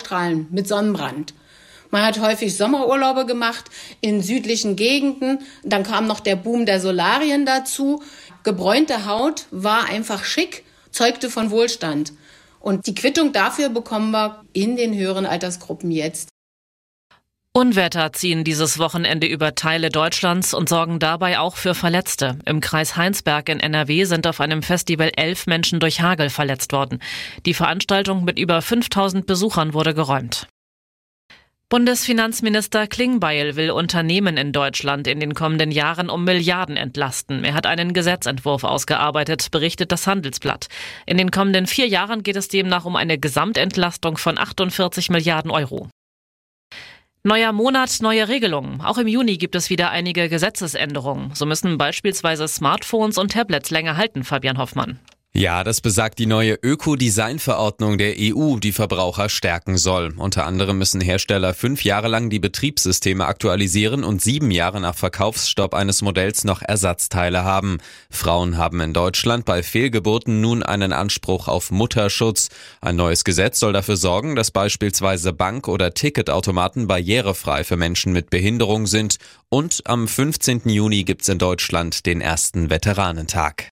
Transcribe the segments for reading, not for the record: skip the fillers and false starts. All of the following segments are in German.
UV-Strahlen mit Sonnenbrand. Man hat häufig Sommerurlaube gemacht in südlichen Gegenden. Dann kam noch der Boom der Solarien dazu. Gebräunte Haut war einfach schick, zeugte von Wohlstand. Und die Quittung dafür bekommen wir in den höheren Altersgruppen jetzt. Unwetter ziehen dieses Wochenende über Teile Deutschlands und sorgen dabei auch für Verletzte. Im Kreis Heinsberg in NRW sind auf einem Festival 11 Menschen durch Hagel verletzt worden. Die Veranstaltung mit über 5000 Besuchern wurde geräumt. Bundesfinanzminister Klingbeil will Unternehmen in Deutschland in den kommenden Jahren um Milliarden entlasten. Er hat einen Gesetzentwurf ausgearbeitet, berichtet das Handelsblatt. In den kommenden 4 Jahren geht es demnach um eine Gesamtentlastung von 48 Milliarden Euro. Neuer Monat, neue Regelungen. Auch im Juni gibt es wieder einige Gesetzesänderungen. So müssen beispielsweise Smartphones und Tablets länger halten, Fabian Hoffmann. Ja, das besagt die neue Ökodesign-Verordnung der EU, die Verbraucher stärken soll. Unter anderem müssen Hersteller 5 Jahre lang die Betriebssysteme aktualisieren und 7 Jahre nach Verkaufsstopp eines Modells noch Ersatzteile haben. Frauen haben in Deutschland bei Fehlgeburten nun einen Anspruch auf Mutterschutz. Ein neues Gesetz soll dafür sorgen, dass beispielsweise Bank- oder Ticketautomaten barrierefrei für Menschen mit Behinderung sind. Und am 15. Juni gibt's in Deutschland den ersten Veteranentag.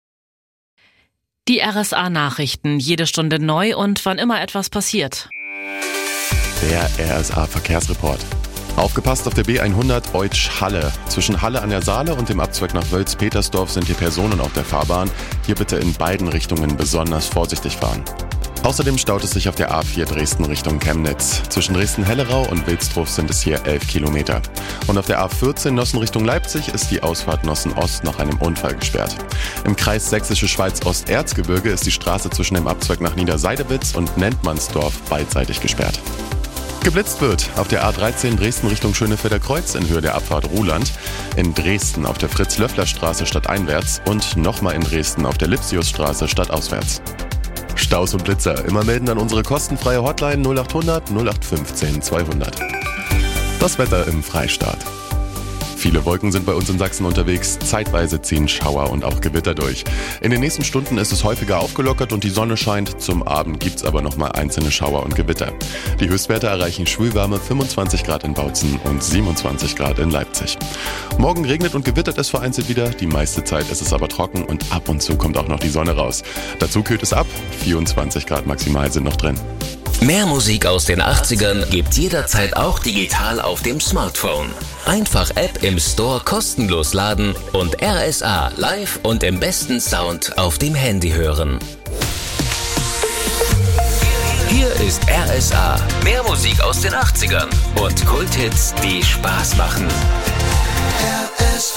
Die RSA-Nachrichten, jede Stunde neu und wann immer etwas passiert. Der RSA-Verkehrsreport. Aufgepasst auf der B100 Eutsch-Halle. Zwischen Halle an der Saale und dem Abzweig nach Wölz-Petersdorf sind hier Personen auf der Fahrbahn. Hier bitte in beiden Richtungen besonders vorsichtig fahren. Außerdem staut es sich auf der A4 Dresden Richtung Chemnitz. Zwischen Dresden-Hellerau und Wilsdruf sind es hier 11 Kilometer. Und auf der A14 Nossen Richtung Leipzig ist die Ausfahrt Nossen-Ost nach einem Unfall gesperrt. Im Kreis Sächsische Schweiz-Osterzgebirge ist die Straße zwischen dem Abzweig nach Niederseidewitz und Nentmannsdorf beidseitig gesperrt. Geblitzt wird auf der A13 Dresden Richtung Schönefelder Kreuz in Höhe der Abfahrt Ruhland, in Dresden auf der Fritz-Löffler-Straße stadteinwärts und nochmal in Dresden auf der Lipsiusstraße stadtauswärts. Staus und Blitzer immer melden an unsere kostenfreie Hotline 0800 0815 200. Das Wetter im Freistaat. Viele Wolken sind bei uns in Sachsen unterwegs. Zeitweise ziehen Schauer und auch Gewitter durch. In den nächsten Stunden ist es häufiger aufgelockert und die Sonne scheint. Zum Abend gibt's aber nochmal einzelne Schauer und Gewitter. Die Höchstwerte erreichen schwülwarme 25 Grad in Bautzen und 27 Grad in Leipzig. Morgen regnet und gewittert es vereinzelt wieder. Die meiste Zeit ist es aber trocken und ab und zu kommt auch noch die Sonne raus. Dazu kühlt es ab. 24 Grad maximal sind noch drin. Mehr Musik aus den 80ern gibt's jederzeit auch digital auf dem Smartphone. Einfach App im Store kostenlos laden und RSA live und im besten Sound auf dem Handy hören. Hier ist RSA. Mehr Musik aus den 80ern und Kulthits, die Spaß machen. RSA.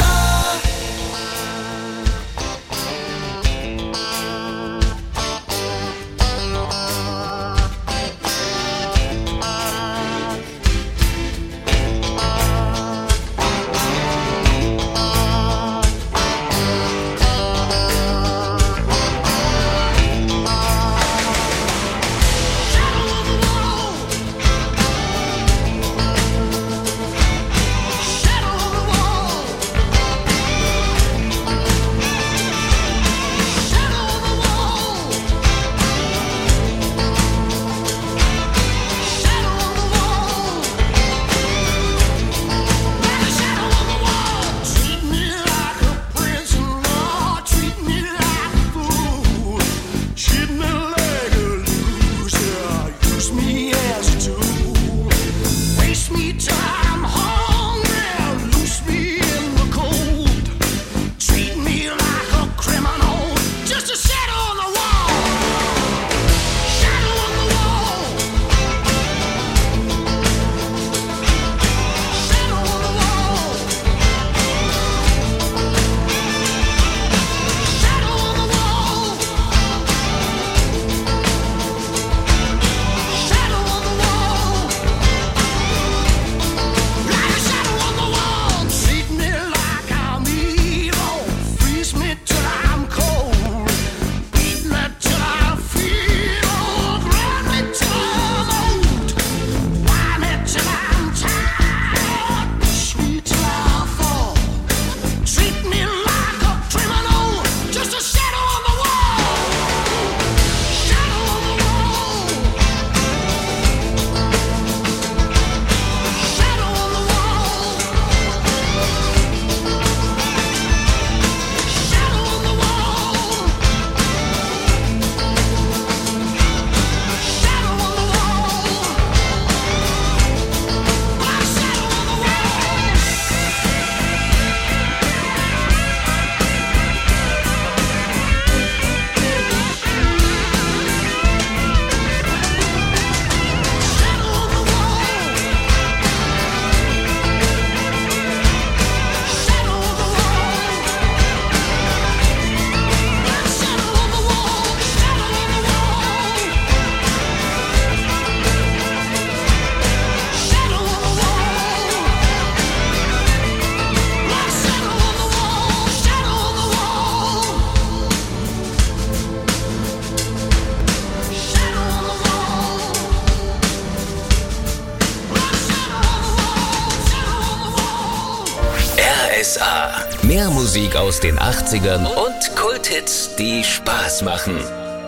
RSA. Mehr Musik aus den 80ern und Kulthits, die Spaß machen.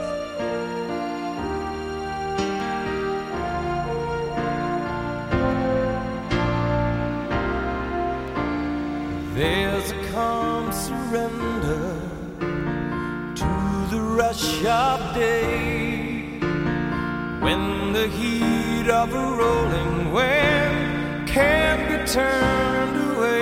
There's a calm surrender to the rush of day, when the heat of a rolling wind can't be turned away.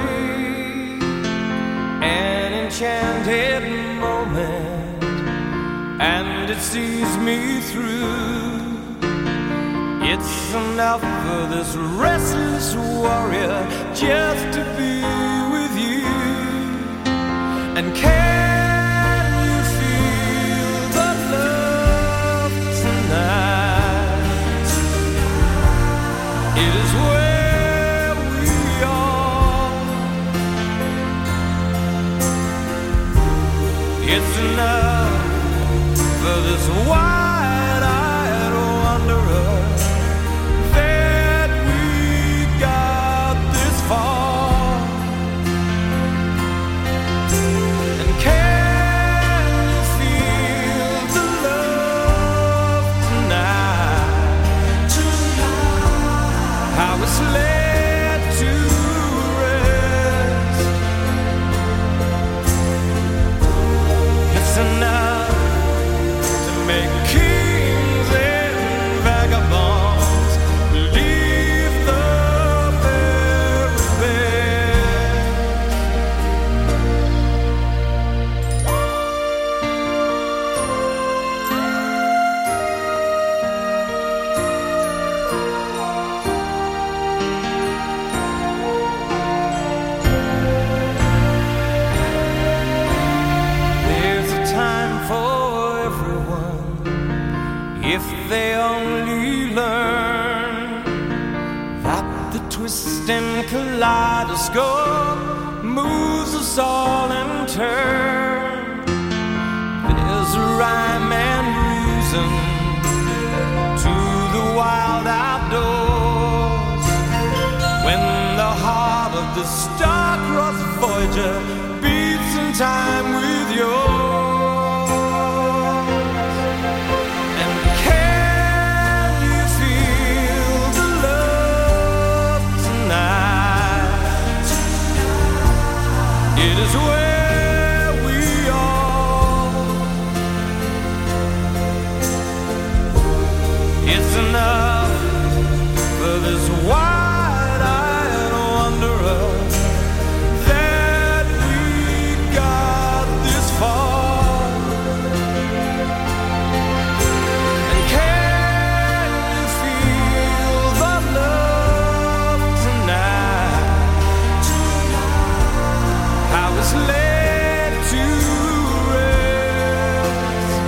An enchanted moment, and it sees me through. It's enough for this restless warrior just to be with you. And can you feel the love tonight? It is where we are. It's enough for this wide-eyed wanderer that we got this far. And can you feel the love tonight? How it's led to rest. It's enough to make kings and vagabonds believe the very best. There's a time for everyone, if they only learn that the twisting kaleidoscope moves us all in turn. There's a rhyme and reason to the wild outdoors, when the heart of the star-crossed Voyager beats in time with yours. And can you feel the love tonight? It is where we are. It's enough for this wide-eyed wanderer that we got this far. And can you feel the love tonight? How it's led to rest.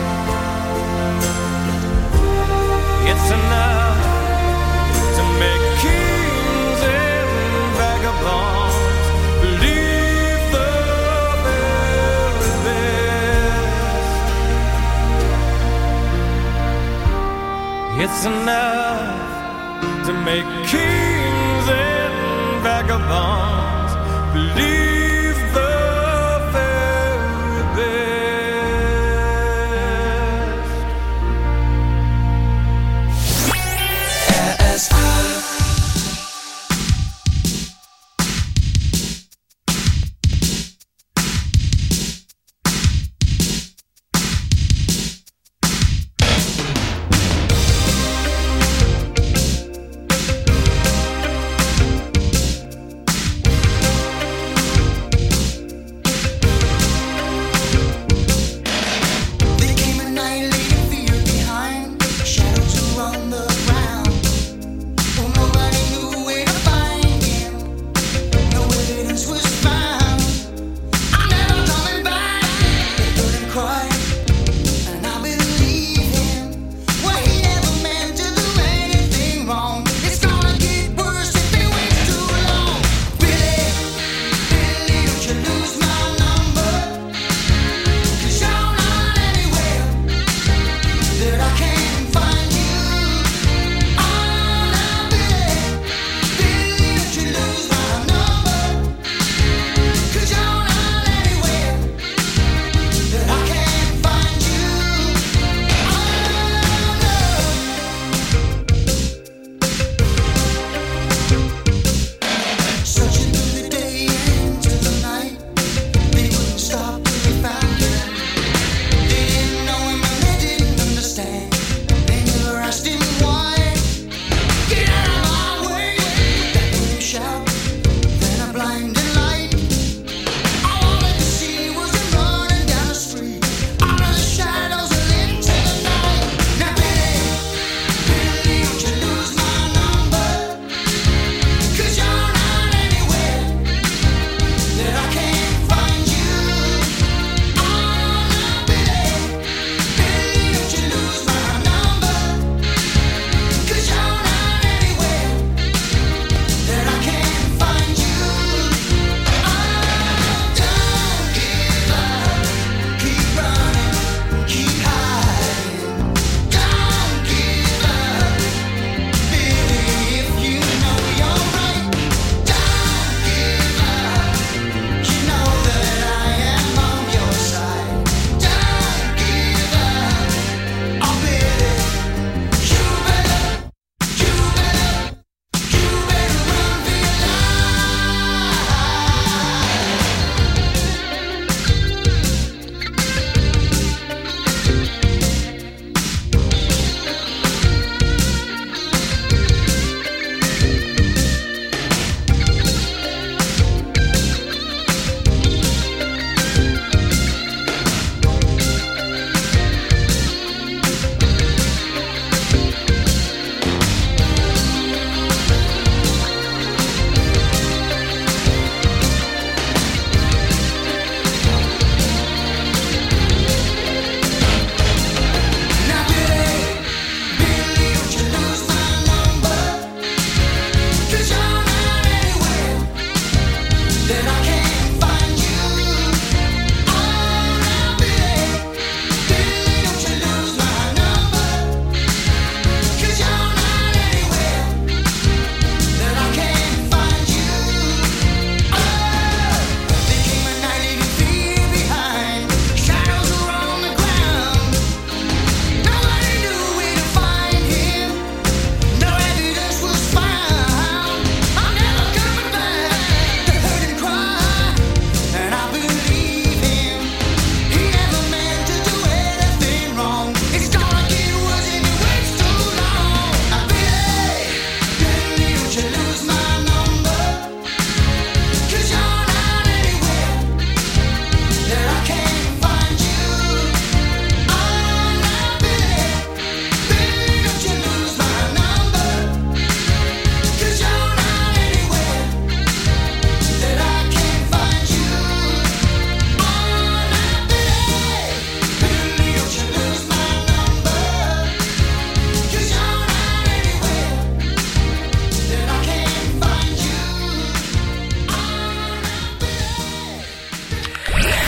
It's enough to make kings and vagabonds believe the very best. It's enough to make kings and vagabonds believe the very best.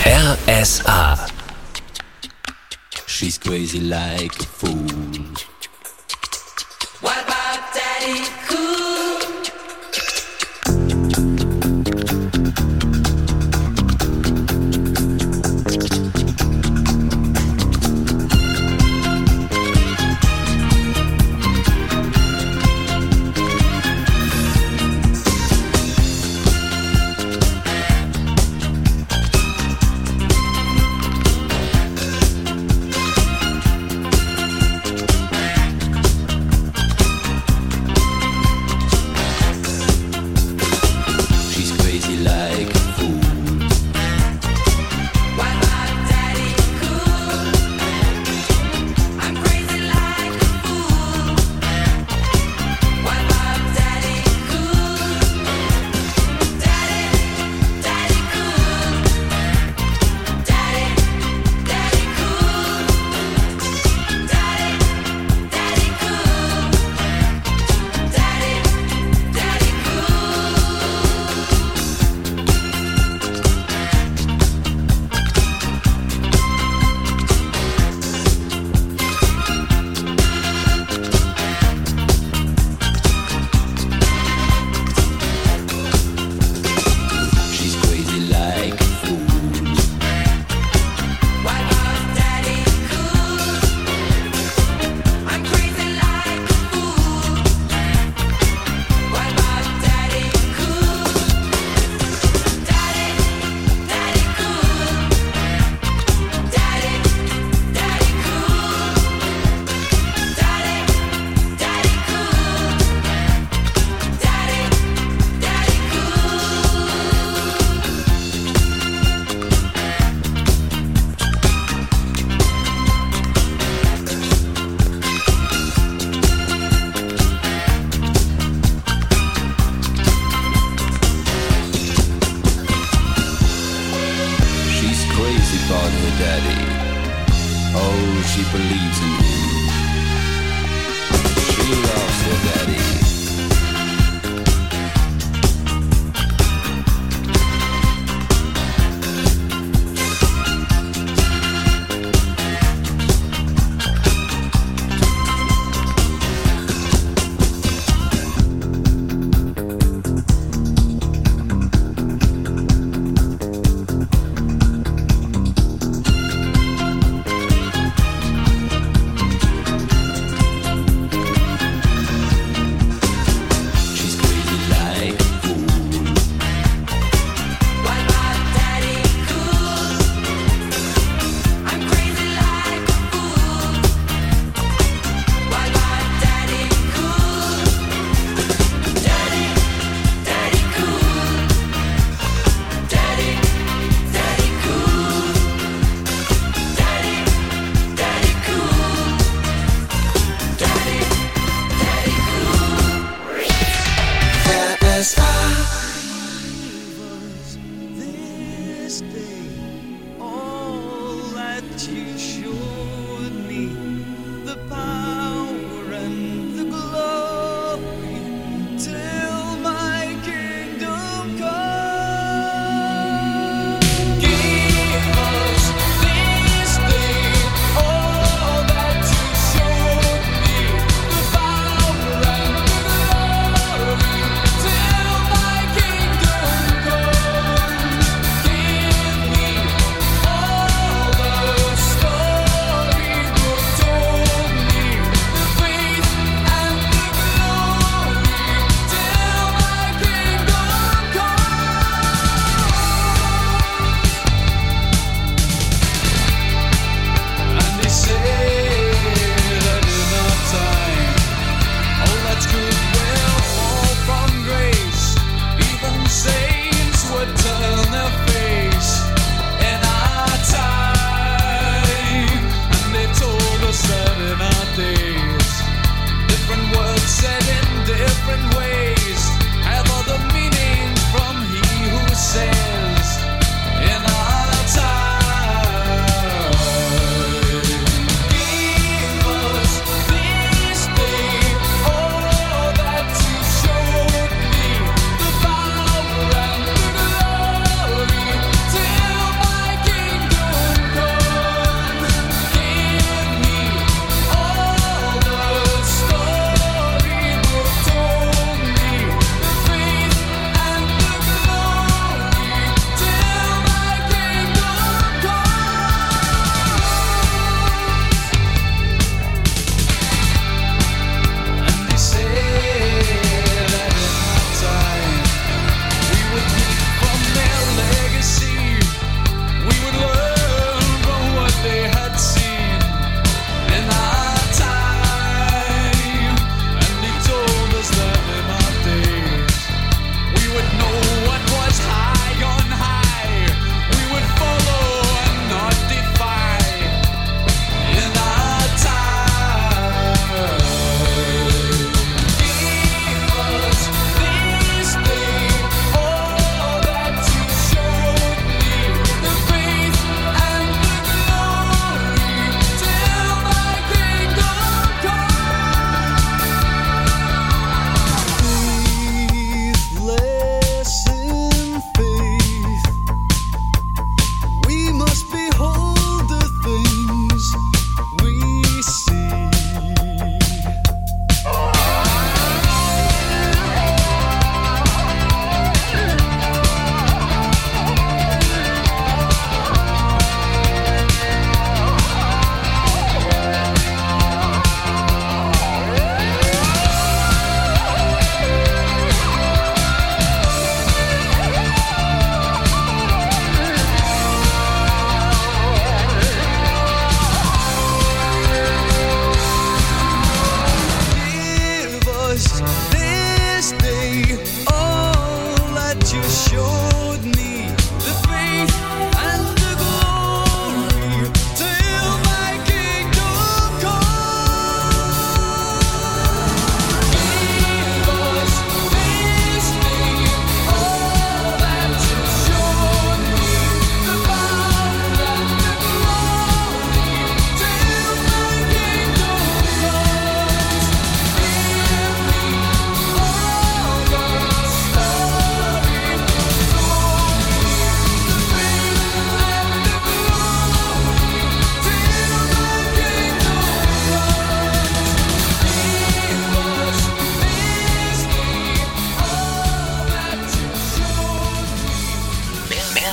RSA. She's crazy like a fool. What about Daddy Cool? She believes in him. She loves her daddy.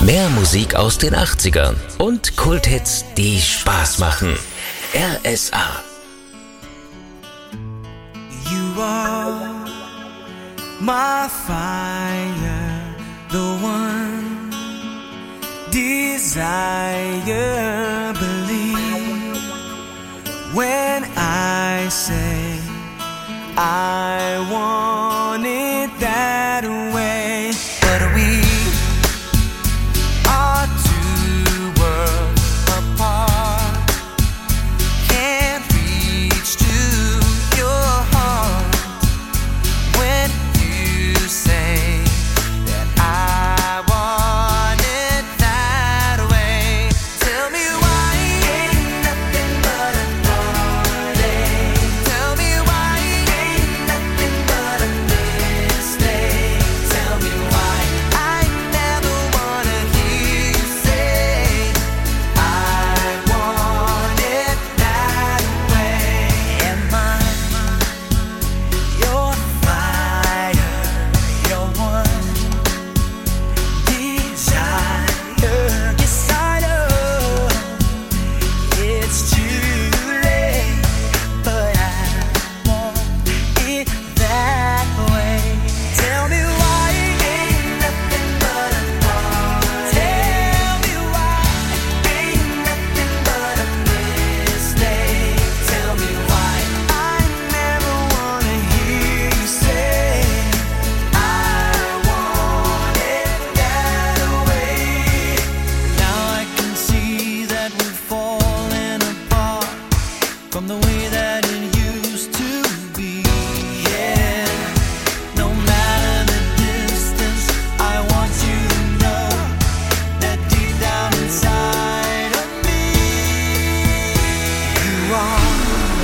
Mehr Musik aus den 80ern und Kulthits, die Spaß machen. RSA. You are my fire, the one desire. Believe when I say I want it that way. But we are two worlds apart. Can't reach to your heart when you say that I want it that way. Tell me why ain't nothing but a heartache. Tell me why ain't nothing but a mistake. Tell me why I never wanna hear you say I want it that way. Am I your fire, your one desire? Yes, I know it's too late, but I want it that way. Tell me why ain't nothing but a heartache. Tell me why ain't nothing but a mistake. Tell me why I never wanna hear you say I want it that way. Now I can see that we're falling apart from the way that it used to be. Yeah, no matter the distance, I want you to know that deep down inside of me, you are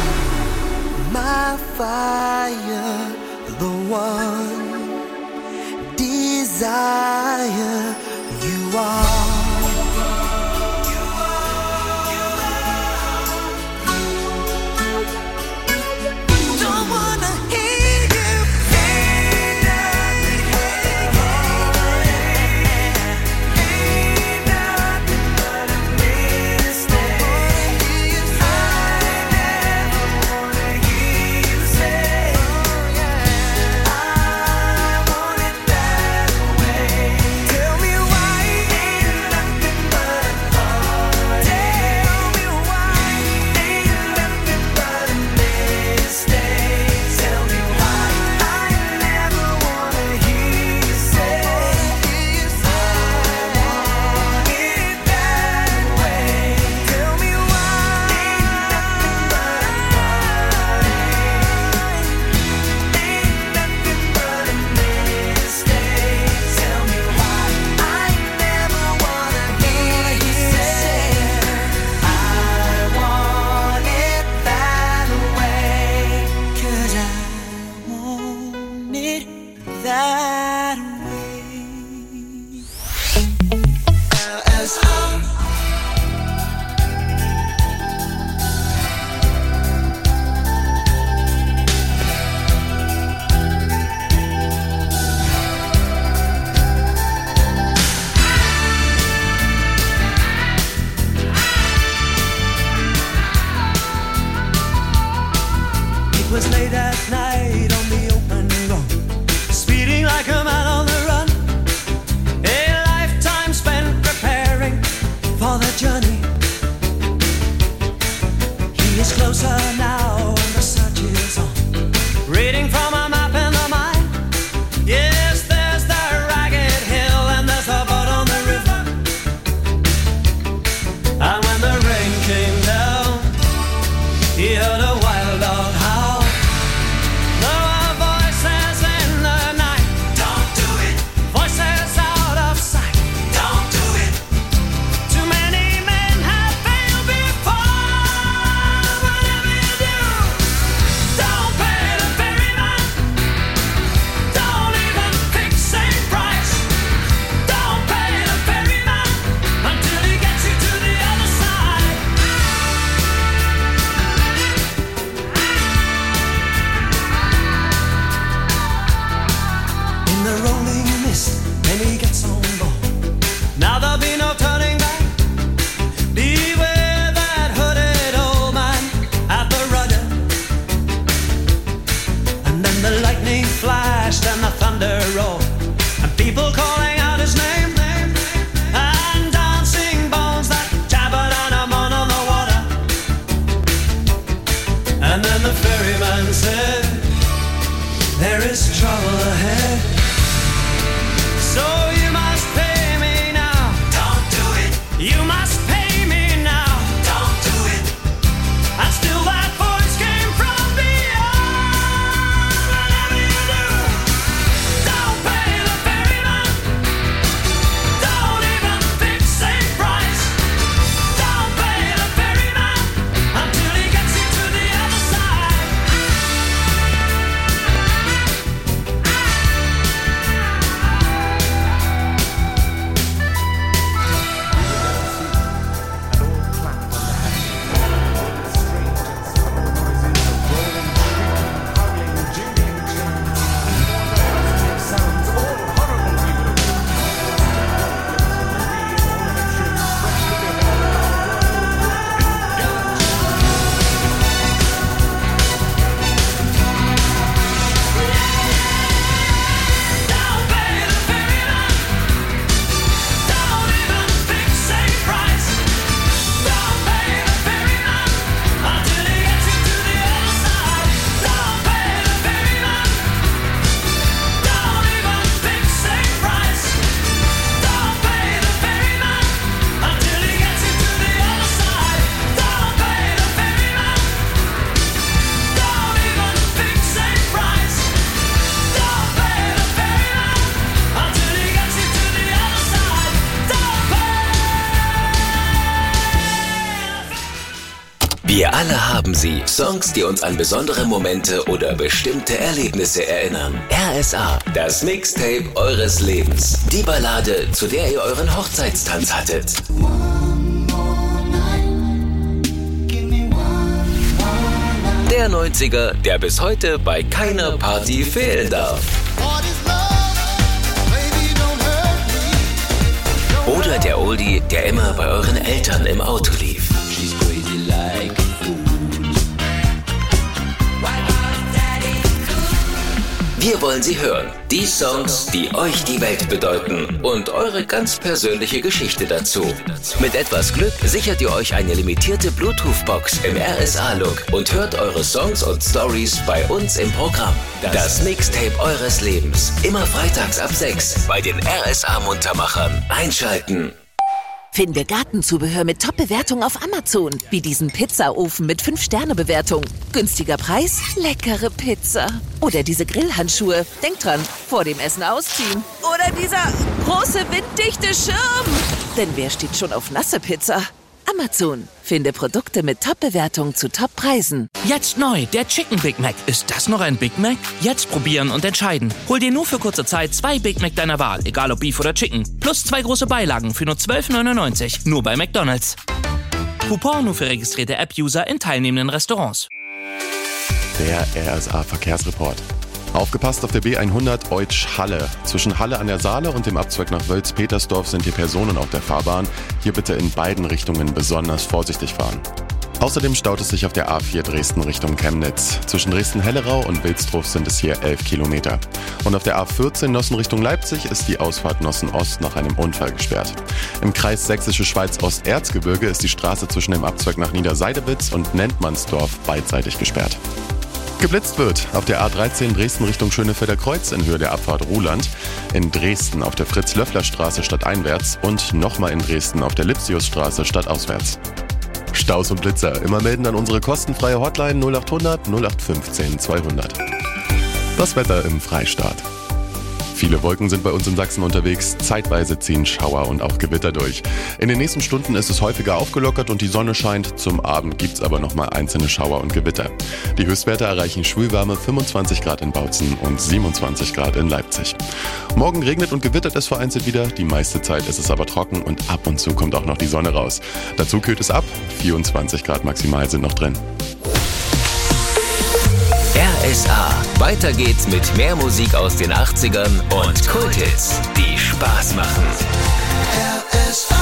my fire, the one desire. You are. Don't wanna hear you say nothing but a mistake. I never wanna hear you say I want it that way. Tell me why ain't nothing but a heartache. Tell me why ain't nothing but a mistake. Tell me why I never wanna hear you say I want it that way. Tell me why ain't nothing but a heartache. Ain't nothing but a mistake. Tell me why I never wanna hear you say I want it that way. 'Cause I want it that way. RSO. It was late at night on the open road, speeding like a madman. crashed and the thunder rolled, and people calling out his name, and dancing bones that jabbered on him on the water. And then the ferryman said, there is trouble ahead, so you must pay me now. Don't do it. You must pay me now. Don't do it. And still that voice came from beyond. Whatever you do, don't pay the ferryman. Don't even fix a price. Don't pay the ferryman until he gets you to the other side. Don't pay the ferryman. Don't even fix a price. Don't pay the ferryman until he gets you to the other side. Don't pay the ferryman. Don't even fix a price. Don't pay the ferryman until he gets you to the other side. Don't pay the ferryman. Don't even fix a price. Don't pay the ferryman until he gets you to the other side. Don't pay. Wir alle haben sie. Songs, die uns an besondere Momente oder bestimmte Erlebnisse erinnern. RSA, das Mixtape eures Lebens. Die Ballade, zu der ihr euren Hochzeitstanz hattet. Der 90er, der bis heute bei keiner Party fehlen darf. Oder der Oldie, der immer bei euren Eltern im Auto lief. She's crazy like a fool. Wir wollen sie hören. Die Songs, die euch die Welt bedeuten und eure ganz persönliche Geschichte dazu. Mit etwas Glück sichert ihr euch eine limitierte Bluetooth-Box im RSA-Look und hört eure Songs und Stories bei uns im Programm. Das Mixtape eures Lebens. Immer freitags ab 6 bei den RSA-Muntermachern. Einschalten. Finde Gartenzubehör mit Top-Bewertung auf Amazon. Wie diesen Pizzaofen mit 5-Sterne-Bewertung. Günstiger Preis, leckere Pizza. Oder diese Grillhandschuhe. Denk dran, vor dem Essen ausziehen. Oder dieser große winddichte Schirm. Denn wer steht schon auf nasse Pizza? Amazon. Finde Produkte mit Top-Bewertung zu Top-Preisen. Jetzt neu, der Chicken Big Mac. Ist das noch ein Big Mac? Jetzt probieren und entscheiden. Hol dir nur für kurze Zeit 2 Big Mac deiner Wahl, egal ob Beef oder Chicken. Plus 2 große Beilagen für nur $12,99. Nur bei McDonald's. Coupon nur für registrierte App-User in teilnehmenden Restaurants. Der RSA-Verkehrsreport. Aufgepasst auf der B100 Eutsch-Halle. Zwischen Halle an der Saale und dem Abzweig nach Wölz-Petersdorf sind hier Personen auf der Fahrbahn. Hier bitte in beiden Richtungen besonders vorsichtig fahren. Außerdem staut es sich auf der A4 Dresden Richtung Chemnitz. Zwischen Dresden-Hellerau und Wilsdruff sind es hier 11 Kilometer. Und auf der A14 Nossen Richtung Leipzig ist die Ausfahrt Nossen-Ost nach einem Unfall gesperrt. Im Kreis Sächsische Schweiz-Ost-Erzgebirge ist die Straße zwischen dem Abzweig nach Niederseidewitz und Nentmannsdorf beidseitig gesperrt. Geblitzt wird auf der A13 Dresden Richtung Schönefelder Kreuz in Höhe der Abfahrt Ruhland, in Dresden auf der Fritz-Löffler-Straße stadteinwärts und nochmal in Dresden auf der Lipsiusstraße stadtauswärts. Staus und Blitzer immer melden an unsere kostenfreie Hotline 0800 0815 200. Das Wetter im Freistaat. Viele Wolken sind bei uns in Sachsen unterwegs, zeitweise ziehen Schauer und auch Gewitter durch. In den nächsten Stunden ist es häufiger aufgelockert und die Sonne scheint, zum Abend gibt's aber nochmal einzelne Schauer und Gewitter. Die Höchstwerte erreichen schwülwarme 25 Grad in Bautzen und 27 Grad in Leipzig. Morgen regnet und gewittert es vereinzelt wieder, die meiste Zeit ist es aber trocken und ab und zu kommt auch noch die Sonne raus. Dazu kühlt es ab, 24 Grad maximal sind noch drin. RSA. Weiter geht's mit mehr Musik aus den 80ern und Kulthits, die Spaß machen. RSA.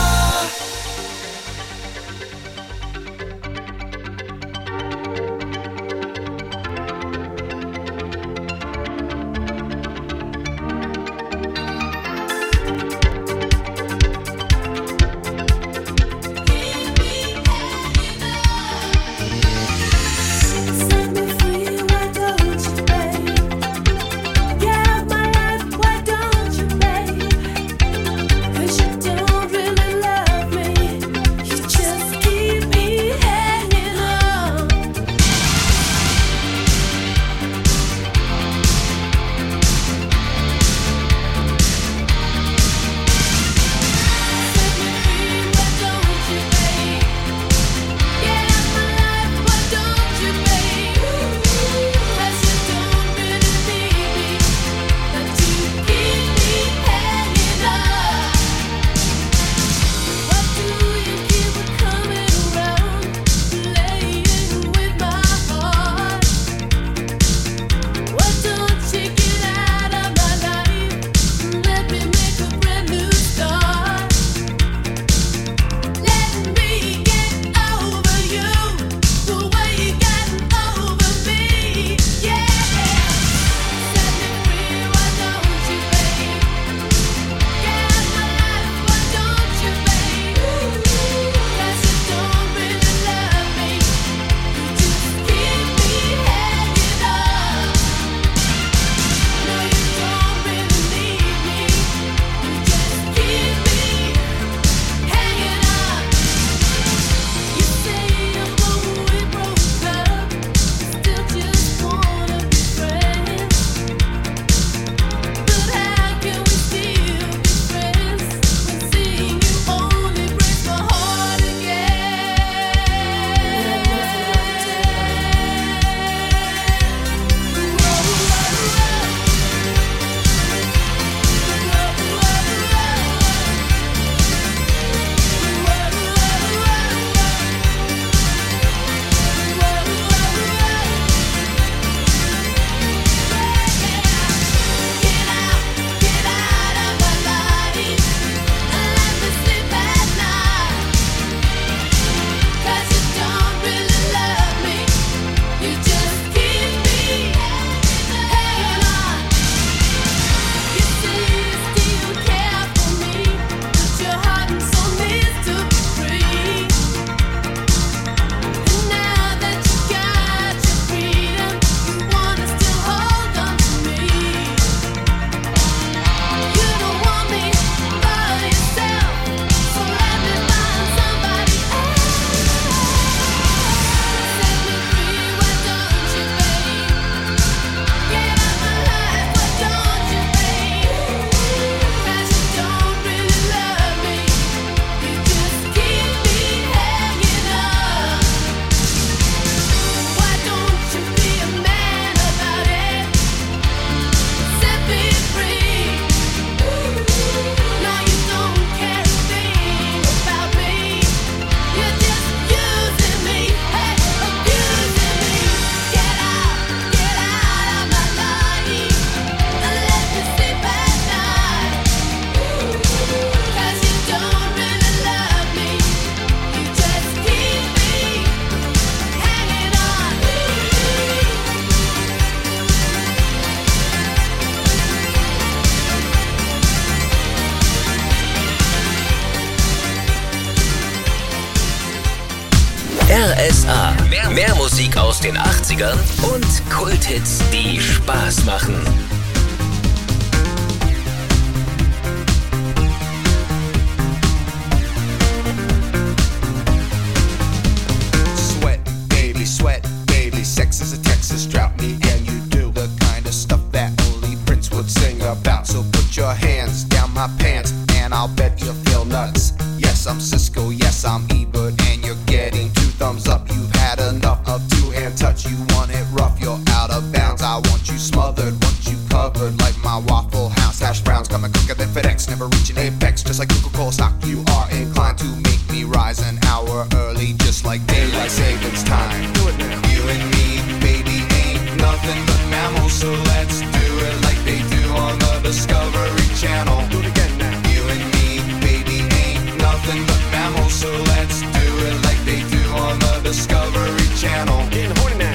Mehr Musik aus den 80ern und Kulthits, die Spaß machen. Sweat, baby, sex is a Texas drought. Me and you do the kind of stuff that only Prince would sing about. So put your hands down my pants and I'll bet you'll feel nuts. Yes, I'm Cisco, yes, I'm Ebert, and you're getting 2 thumbs up. You've had enough of 2-hand touch. You want it rough, you're out of bounds. I want you smothered, want you covered like my Waffle House hash browns. Coming quicker than FedEx, never reaching apex. Just like Coca-Cola stock, you are inclined to make me rise an hour early, just like daylight savings time. You and me, baby, ain't nothing but mammals, so let's do it like they do on the Discovery Channel. Do it again now. You and me, baby, ain't nothing but mammals, so let's do it like they do on the Discovery Channel. Getting horny now.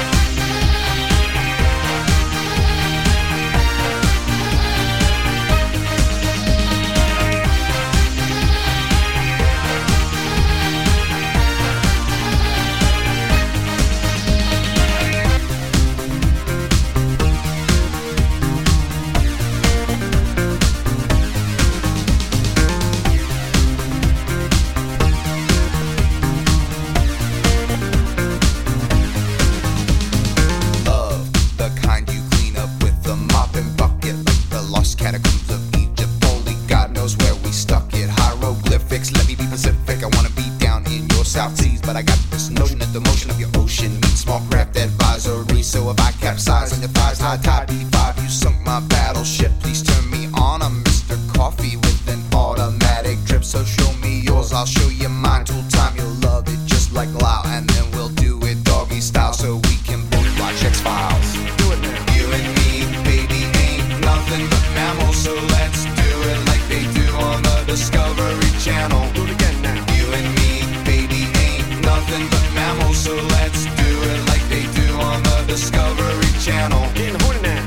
Catacombs of Egypt, only God knows where we stuck it. Hieroglyphics, let me be Pacific. I wanna be down in your South Seas, but I got this notion that the motion of your ocean meets small craft advisory. So if I capsize on your thighs, high tide B5, you sunk my battleship. Please turn me on. I'm Mr. Coffee with an automatic drip. So show me yours, I'll show you mine. Tool time, you'll love it just like Lau, and then we'll do it doggy style so we can both watch X-Files. Do it now. You and me, baby, ain't nothing but mammals, so let's do it like they do on the Discovery Channel. Do it again now. You and me, baby, ain't nothing but mammals, so let's do it like they do on the Discovery Channel. Getting horny now.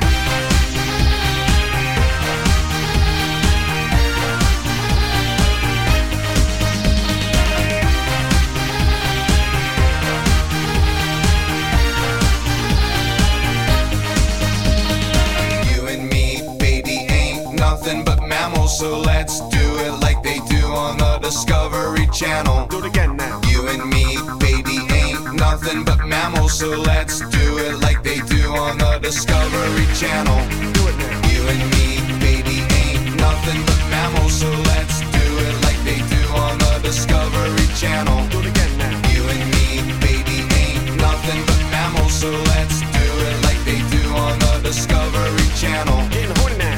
But mammals, so let's do it like they do on the Discovery Channel. Do it again now. You and me, baby, ain't nothing but mammals, so let's do it like they do on the Discovery Channel. Do it now. You and me, baby, ain't nothing but mammals, so let's do it like they do on the Discovery Channel. Do it again now. You and me, baby, ain't nothing but mammals, so let's do it like they do on the Discovery Channel. Getting horny now.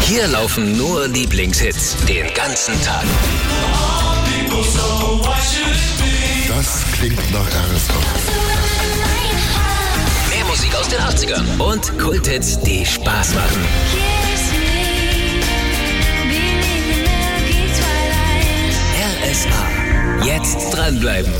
Hier laufen nur Lieblingshits den ganzen Tag. Das klingt nach RSA. Mehr Musik aus den 80ern und Kulthits, die Spaß machen. RSA. Jetzt dranbleiben.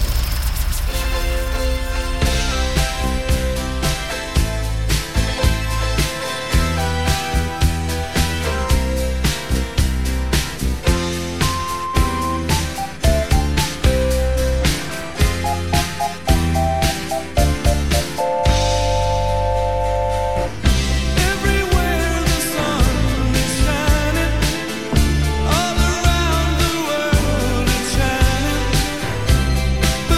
But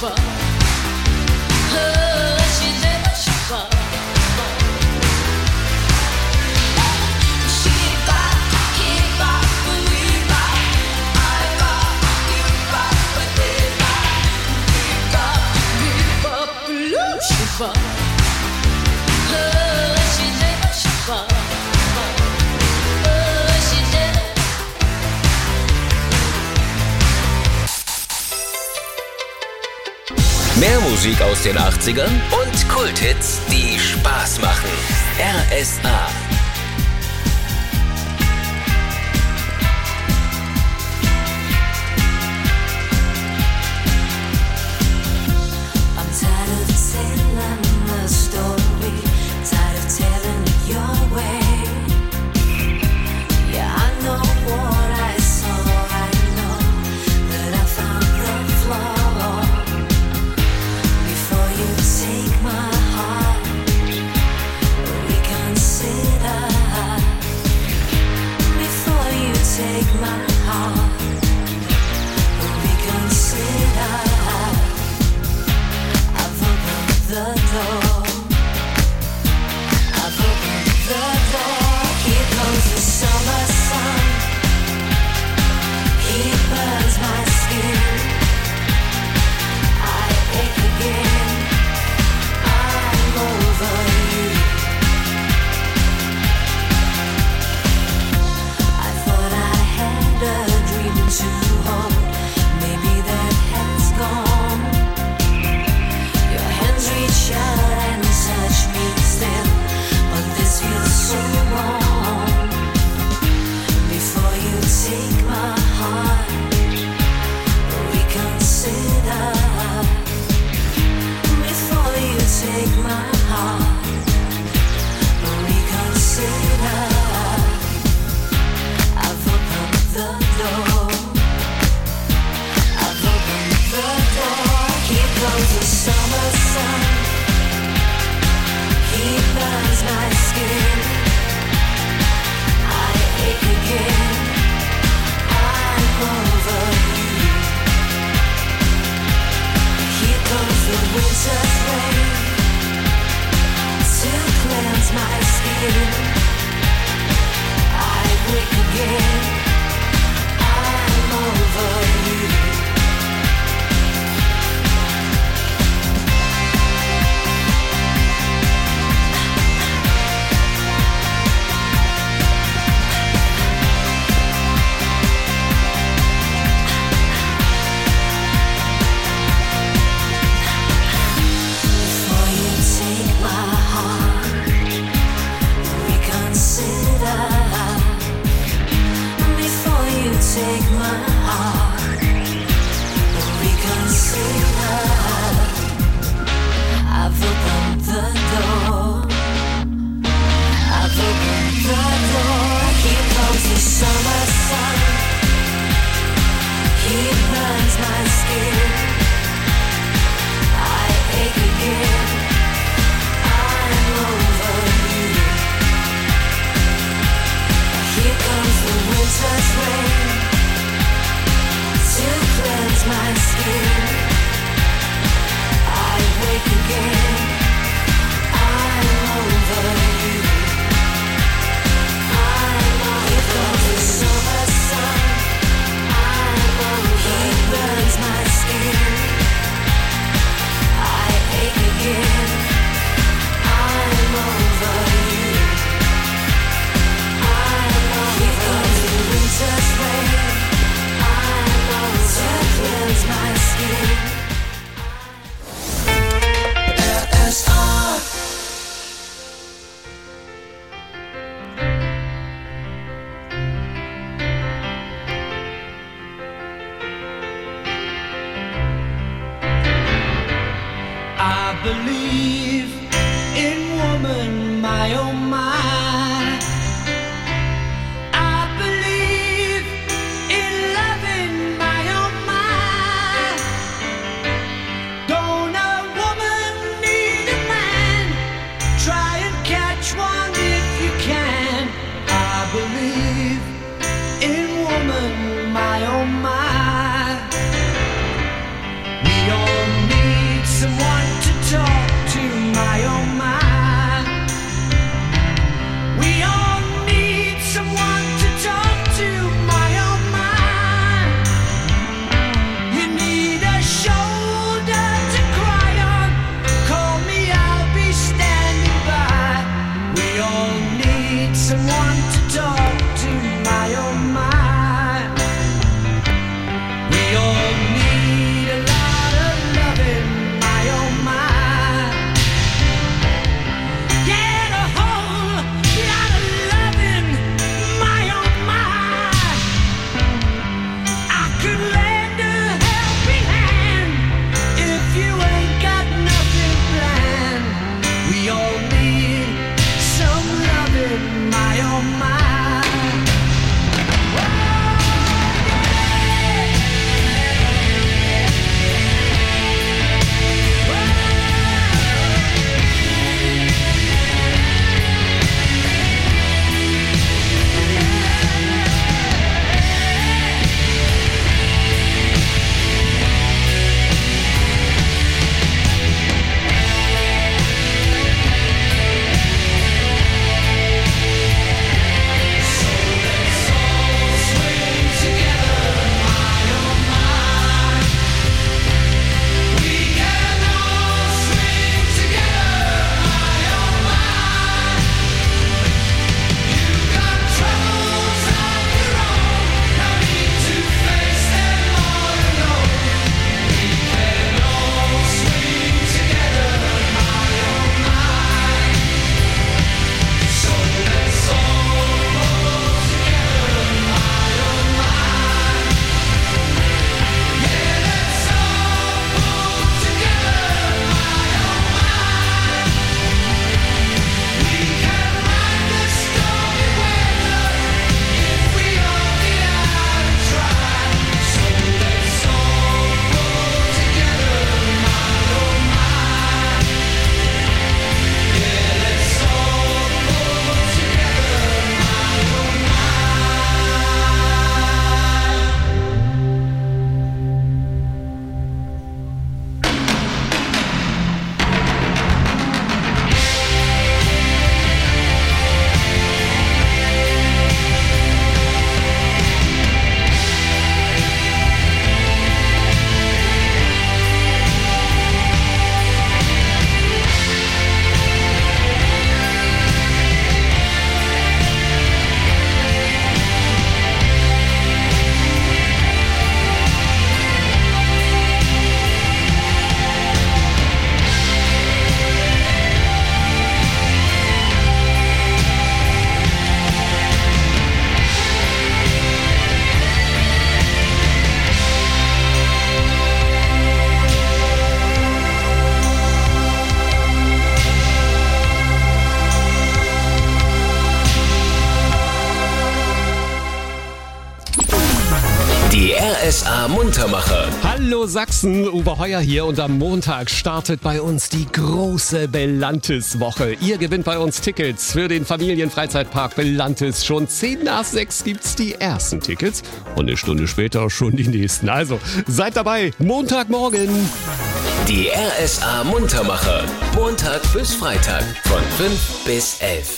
shiver. She never shiver. She bop, he bop, we bop, I bop, you bop, but they bop, we bop, blue shiver. She never shiver. She never. Mehr Musik aus den 80ern und Kulthits, die Spaß machen. RSA. I'm tired of telling the story, tired of telling it your way. Yeah, I know what I saw, I know that I found the flaw. Before you take my heart, reconsider. Before you take my heart, reconsider. I've opened the door. I've opened the door. Here comes the summer sun. He burns my skin. I ache again. I'm over you. I thought I had a dream to hold. Maybe that has gone. Your hands reach out and touch me still, but this feels so wrong. Before you take my heart, reconsider. Before you take my heart, reconsider. I've opened the door. I've opened the door. Here comes the summer sun. He burns my skin. I ache again. I'm over you. Here comes the winter's rain to cleanse my skin. I wake again. I'm over you. Before you take my heart, reconsider. Before you take my heart, reconsider. I've opened the door. I've opened the door. Here comes the summer sun. He burns my skin. I ache again. I'm over you. Here comes the winter's rain to cleanse my skin. I wake again. I'm over you. Here comes the summer sun. I'm over. He burns my skin. I ache again. I'm over you. Here comes the winter's rain. I'm over. To cleanse my skin. RSR. I believe in woman, my oh my. I believe in loving, my oh my. Don't a woman need a man? Try and catch one if you can. I believe in woman, my oh my. We all need Hallo Sachsen, Uwe Heuer hier und am Montag startet bei uns die große Belantis-Woche. Ihr gewinnt bei uns Tickets für den Familienfreizeitpark Belantis. Schon 5:10 gibt's die ersten Tickets und eine Stunde später schon die nächsten. Also seid dabei, Montagmorgen. Die RSA Muntermacher. Montag bis Freitag von 5 bis 11.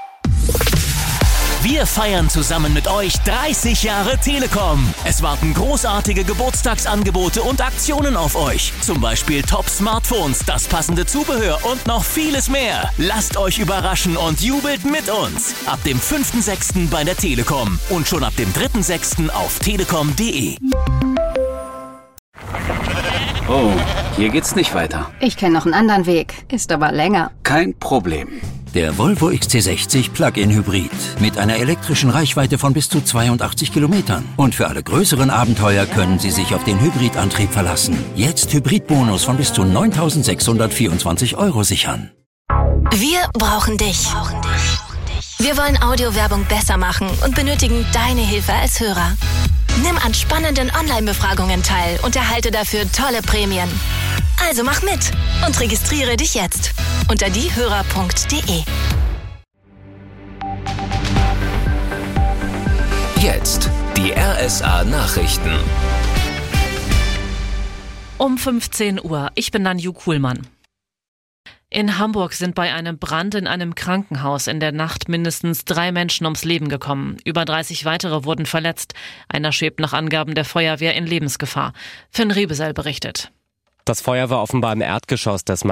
Wir feiern zusammen mit euch 30 Jahre Telekom. Es warten großartige Geburtstagsangebote und Aktionen auf euch. Zum Beispiel Top-Smartphones, das passende Zubehör und noch vieles mehr. Lasst euch überraschen und jubelt mit uns. Ab dem 5.6. bei der Telekom und schon ab dem 3.6. auf telekom.de. Oh, hier geht's nicht weiter. Ich kenne noch einen anderen Weg, ist aber länger. Kein Problem. Der Volvo XC60 Plug-in Hybrid mit einer elektrischen Reichweite von bis zu 82 Kilometern. Und für alle größeren Abenteuer können Sie sich auf den Hybridantrieb verlassen. Jetzt Hybridbonus von bis zu 9.624 € sichern. Wir brauchen dich. Wir wollen Audiowerbung besser machen und benötigen deine Hilfe als Hörer. Nimm an spannenden Online-Befragungen teil und erhalte dafür tolle Prämien. Also mach mit und registriere dich jetzt unter diehörer.de. Jetzt die RSA Nachrichten. Um 15 Uhr. Ich bin Nanju Kuhlmann. In Hamburg sind bei einem Brand in einem Krankenhaus in der Nacht mindestens 3 Menschen ums Leben gekommen. Über 30 weitere wurden verletzt. Einer schwebt nach Angaben der Feuerwehr in Lebensgefahr. Finn Riebesell berichtet. Das Feuer war offenbar im Erdgeschoss des